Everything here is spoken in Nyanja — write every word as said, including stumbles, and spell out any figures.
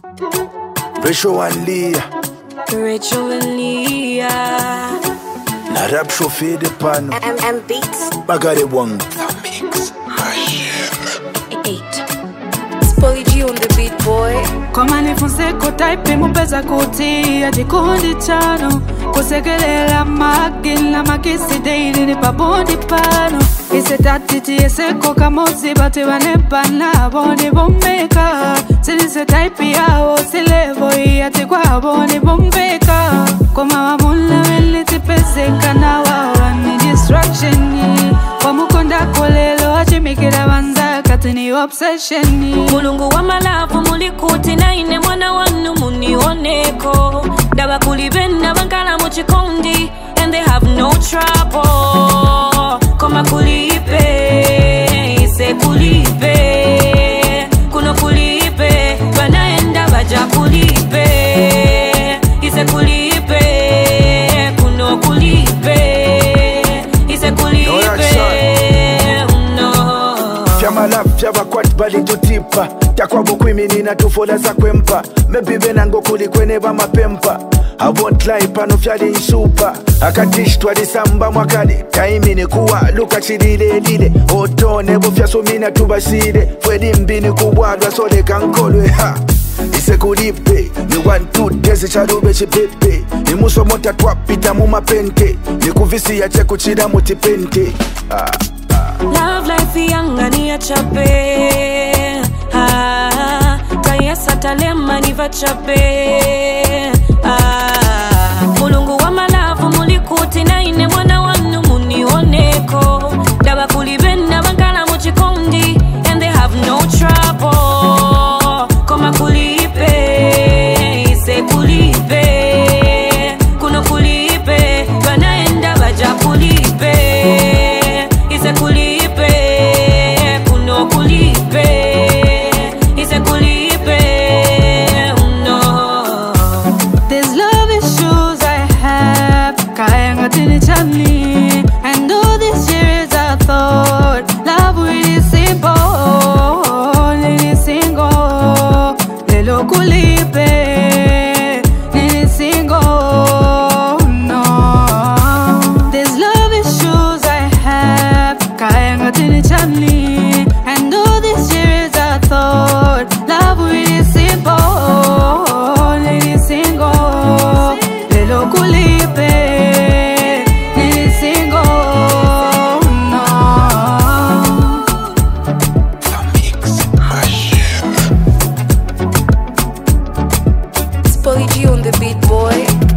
Rachel and Leah. Rachel and Leah. Na rap chauffé de pano. M M Beats. Bagare Wang. Eight. Spolly G on the beat, boy. Koma nifunze kutaipi mupeza kutia jikundi chano kusegelela magila makisi deili ni pabundi pano ise tatiti ese koka mosi bati wanepana boni bombeka sinise taipi yao silevo iyati kwa boni bombeka Koma wamula wele tipeseka na wawani distraction kwa mukonda kolelo achimikira wanza katini obsession Mulungu wa malavu mulikuti na ine mwana wanu munioneko Daba kulibena bankala muchikondi and they have no trouble Koma kulipe, ise kulipe Kuno kulipe, banaenda baja kulipe Ise kulipe, kuno kulipe Ise kulipe, no Fyamala fyaba kwat bali tutipa Takwa bukwimini na tufola za kwempa Mebibe nango kuli kwene ba mapempa I won't lie pano fyali nsupa Akatishwa disamba mwakale Taimi kuwa luka chidile lile Otone bufya sumina tubasile Fwedi mbini kubwadwa sole kankolwe ha Ise kulipe Ni one two tezi charube chipepe Ni muso mota twapita mumapente Ni kuvisi ya cheku chida mutipente ah. Love life yanga ni ya chape ah, Kayesa talema ni vachape ah, Mulungu wa malavu mulikuti na ine mwana wanu munioneko Daba kulibena bankala muchikondi and they have no trouble Koma kulipe, ise kulipe Kuno kulipe, banaenda baja kulipe Ise kulipe, kuno kulipe Ise kulipe, no There's love issues I have Kaya tini chani And all these years I thought Love really simple Nini single Lelo kulipe Nini single No There's love issues I have Kaya tini chani And all these years I thought Love really simple Nini single Lelo kulipe Nini single No Spolly G on the beat, boy.